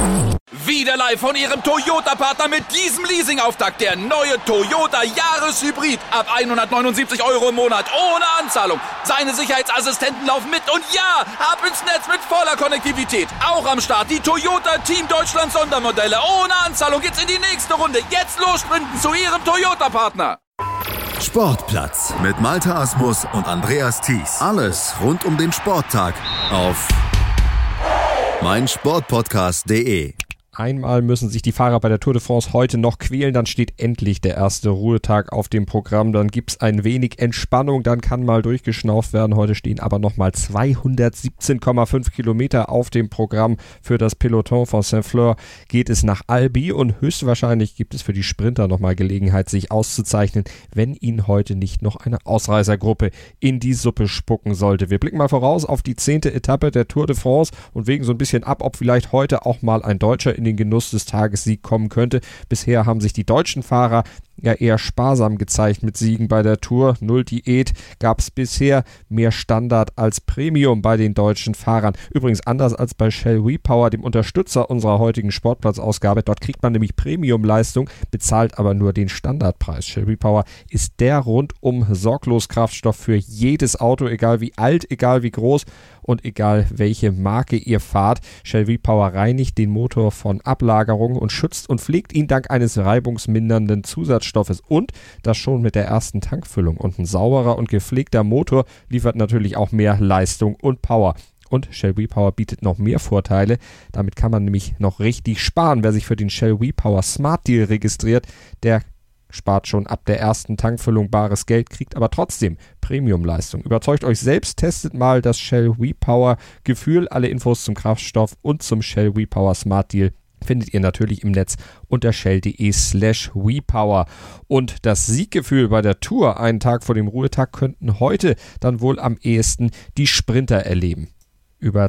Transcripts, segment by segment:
Wieder live von Ihrem Toyota-Partner mit diesem Leasing-Auftakt. Der neue Toyota Jahreshybrid. Ab 179 € im Monat. Ohne Anzahlung. Seine Sicherheitsassistenten laufen mit. Und ja, ab ins Netz mit voller Konnektivität. Auch am Start die Toyota Team Deutschland Sondermodelle. Ohne Anzahlung geht's in die nächste Runde. Jetzt los sprinten zu Ihrem Toyota-Partner. Sportplatz mit Malte Asmus und Andreas Thies. Alles rund um den Sporttag auf meinsportpodcast.de. Einmal müssen sich die Fahrer bei der Tour de France heute noch quälen, dann steht endlich der erste Ruhetag auf dem Programm, dann gibt's ein wenig Entspannung, dann kann mal durchgeschnauft werden. Heute stehen aber nochmal 217,5 Kilometer auf dem Programm. Für das Peloton von Saint-Flour geht es nach Albi und höchstwahrscheinlich gibt es für die Sprinter nochmal Gelegenheit, sich auszuzeichnen, wenn ihnen heute nicht noch eine Ausreißergruppe in die Suppe spucken sollte. Wir blicken mal voraus auf die 10. Etappe der Tour de France und wägen so ein bisschen ab, ob vielleicht heute auch mal ein Deutscher in den Genuss des Tagessieg kommen könnte. Bisher haben sich die deutschen Fahrer ja eher sparsam gezeigt mit Siegen bei der Tour. Null Diät gab es bisher, mehr Standard als Premium bei den deutschen Fahrern. Übrigens anders als bei Shell WePower, dem Unterstützer unserer heutigen Sportplatzausgabe. Dort kriegt man nämlich Premium-Leistung, bezahlt aber nur den Standardpreis. Shell WePower ist der rundum sorglos Kraftstoff für jedes Auto, egal wie alt, egal wie groß und egal welche Marke ihr fahrt. Shell WePower reinigt den Motor von Ablagerungen und schützt und pflegt ihn dank eines reibungsmindernden Zusatzstoffes und das schon mit der ersten Tankfüllung. Und ein sauberer und gepflegter Motor liefert natürlich auch mehr Leistung und Power. Und Shell WePower bietet noch mehr Vorteile. Damit kann man nämlich noch richtig sparen. Wer sich für den Shell WePower Smart Deal registriert, der spart schon ab der ersten Tankfüllung bares Geld, kriegt aber trotzdem Premium-Leistung. Überzeugt euch selbst, testet mal das Shell WePower Gefühl. Alle Infos zum Kraftstoff und zum Shell WePower Smart Deal findet ihr natürlich im Netz unter shell.de/WePower. Und das Sieggefühl bei der Tour einen Tag vor dem Ruhetag könnten heute dann wohl am ehesten die Sprinter erleben. Über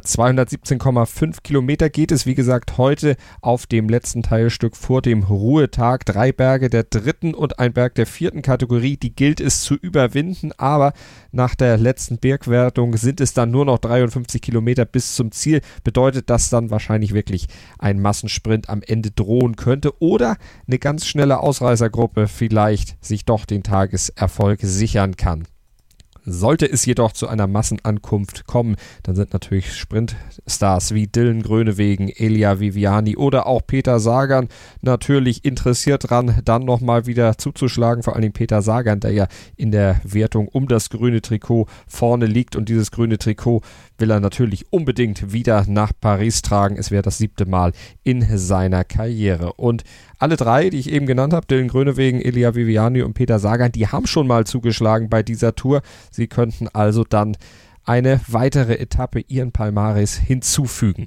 217,5 Kilometer geht es, wie gesagt, heute auf dem letzten Teilstück vor dem Ruhetag. 3 Berge der 3. und ein Berg der 4. Kategorie, die gilt es zu überwinden, aber nach der letzten Bergwertung sind es dann nur noch 53 Kilometer bis zum Ziel. Bedeutet, dass dann wahrscheinlich wirklich ein Massensprint am Ende drohen könnte oder eine ganz schnelle Ausreißergruppe vielleicht sich doch den Tageserfolg sichern kann. Sollte es jedoch zu einer Massenankunft kommen, dann sind natürlich Sprintstars wie Dylan Groenewegen, Elia Viviani oder auch Peter Sagan natürlich interessiert dran, dann nochmal wieder zuzuschlagen. Vor allen Dingen Peter Sagan, der ja in der Wertung um das grüne Trikot vorne liegt und dieses grüne Trikot will er natürlich unbedingt wieder nach Paris tragen. Es wäre das 7. Mal in seiner Karriere. Und alle 3, die ich eben genannt habe, Dylan Groenewegen, Elia Viviani und Peter Sagan, die haben schon mal zugeschlagen bei dieser Tour. Sie könnten also dann eine weitere Etappe ihren Palmares hinzufügen.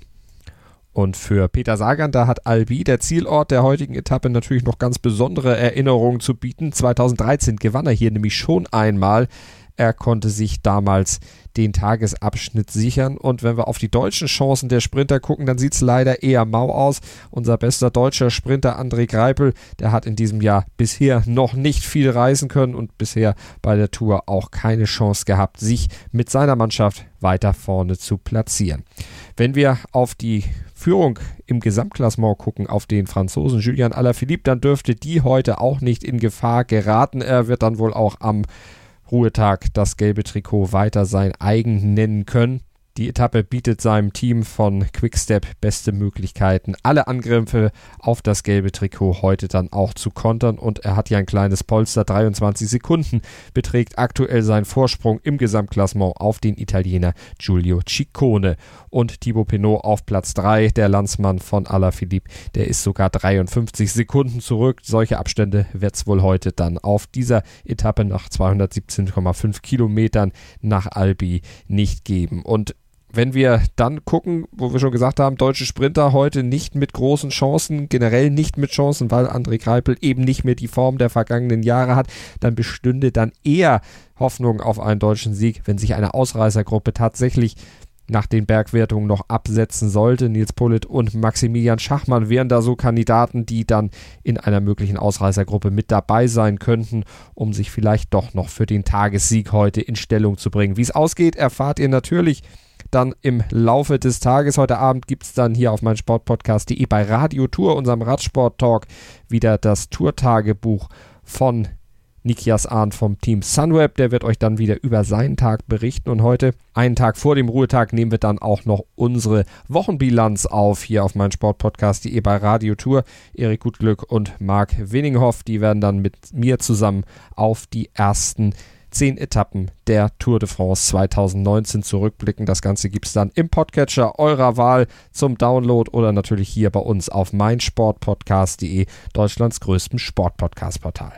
Und für Peter Sagan, da hat Albi, der Zielort der heutigen Etappe, natürlich noch ganz besondere Erinnerungen zu bieten. 2013 gewann er hier nämlich schon einmal. Er konnte sich damals den Tagesabschnitt sichern. Und wenn wir auf die deutschen Chancen der Sprinter gucken, dann sieht es leider eher mau aus. Unser bester deutscher Sprinter André Greipel, der hat in diesem Jahr bisher noch nicht viel reisen können und bisher bei der Tour auch keine Chance gehabt, sich mit seiner Mannschaft weiter vorne zu platzieren. Wenn wir auf die Führung im Gesamtklassement gucken, auf den Franzosen Julian Alaphilippe, dann dürfte die heute auch nicht in Gefahr geraten. Er wird dann wohl auch am Ruhetag das gelbe Trikot weiter sein eigen nennen können. Die Etappe bietet seinem Team von Quickstep beste Möglichkeiten, alle Angriffe auf das gelbe Trikot heute dann auch zu kontern. Und er hat ja ein kleines Polster, 23 Sekunden beträgt aktuell sein Vorsprung im Gesamtklassement auf den Italiener Giulio Ciccone. Und Thibaut Pinot auf Platz 3, der Landsmann von Alaphilippe, der ist sogar 53 Sekunden zurück. Solche Abstände wird es wohl heute dann auf dieser Etappe nach 217,5 Kilometern nach Albi nicht geben. Und wenn wir dann gucken, wo wir schon gesagt haben, deutsche Sprinter heute nicht mit großen Chancen, generell nicht mit Chancen, weil André Greipel eben nicht mehr die Form der vergangenen Jahre hat, dann bestünde dann eher Hoffnung auf einen deutschen Sieg, wenn sich eine Ausreißergruppe tatsächlich nach den Bergwertungen noch absetzen sollte. Nils Politt und Maximilian Schachmann wären da so Kandidaten, die dann in einer möglichen Ausreißergruppe mit dabei sein könnten, um sich vielleicht doch noch für den Tagessieg heute in Stellung zu bringen. Wie es ausgeht, erfahrt ihr natürlich dann im Laufe des Tages. Heute Abend gibt es dann hier auf meinsportpodcast.de bei Radio Tour, unserem Radsport-Talk, wieder das Tourtagebuch von Nikias Arndt vom Team Sunweb. Der wird euch dann wieder über seinen Tag berichten. Und heute, einen Tag vor dem Ruhetag, nehmen wir dann auch noch unsere Wochenbilanz auf, hier auf meinsportpodcast.de bei Radio Tour. Erik Gutglück und Marc Winninghoff, die werden dann mit mir zusammen auf die ersten 10 Etappen der Tour de France 2019 zurückblicken. Das Ganze gibt es dann im Podcatcher eurer Wahl zum Download oder natürlich hier bei uns auf meinsportpodcast.de, Deutschlands größtem Sportpodcast-Portal.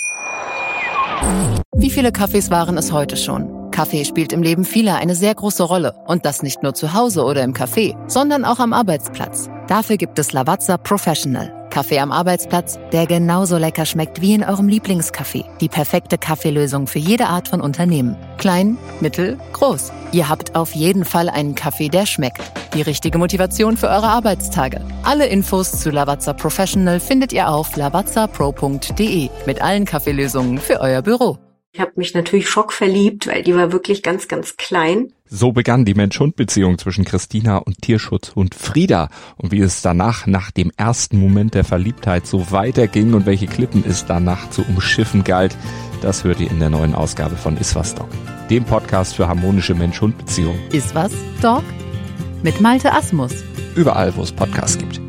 Wie viele Kaffees waren es heute schon? Kaffee spielt im Leben vieler eine sehr große Rolle. Und das nicht nur zu Hause oder im Café, sondern auch am Arbeitsplatz. Dafür gibt es Lavazza Professional. Kaffee am Arbeitsplatz, der genauso lecker schmeckt wie in eurem Lieblingscafé. Die perfekte Kaffeelösung für jede Art von Unternehmen. Klein, mittel, groß. Ihr habt auf jeden Fall einen Kaffee, der schmeckt. Die richtige Motivation für eure Arbeitstage. Alle Infos zu Lavazza Professional findet ihr auf lavazzapro.de mit allen Kaffeelösungen für euer Büro. Ich habe mich natürlich schockverliebt, weil die war wirklich ganz, ganz klein. So begann die Mensch-Hund-Beziehung zwischen Christina und Tierschutzhund Frieda. Und wie es danach, nach dem ersten Moment der Verliebtheit, so weiterging und welche Klippen es danach zu umschiffen galt, das hört ihr in der neuen Ausgabe von Iswas Dog, dem Podcast für harmonische Mensch-Hund-Beziehungen. Iswas Dog? Mit Malte Asmus. Überall, wo es Podcasts gibt.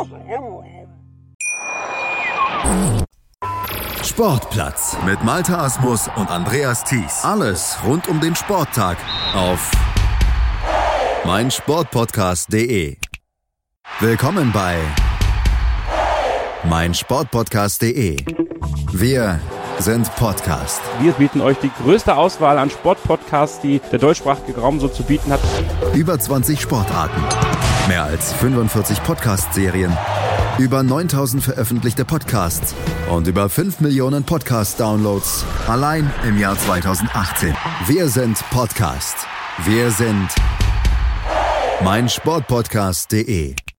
Sportplatz mit Malte Asmus und Andreas Thies. Alles rund um den Sporttag auf meinsportpodcast.de. Willkommen bei meinsportpodcast.de. Wir sind Podcast. Wir bieten euch die größte Auswahl an Sportpodcasts, die der deutschsprachige Raum so zu bieten hat. Über 20 Sportarten, mehr als 45 Podcast-Serien, über 9000 veröffentlichte Podcasts und über 5 Millionen Podcast-Downloads allein im Jahr 2018. Wir sind Podcast. Wir sind meinsportpodcast.de.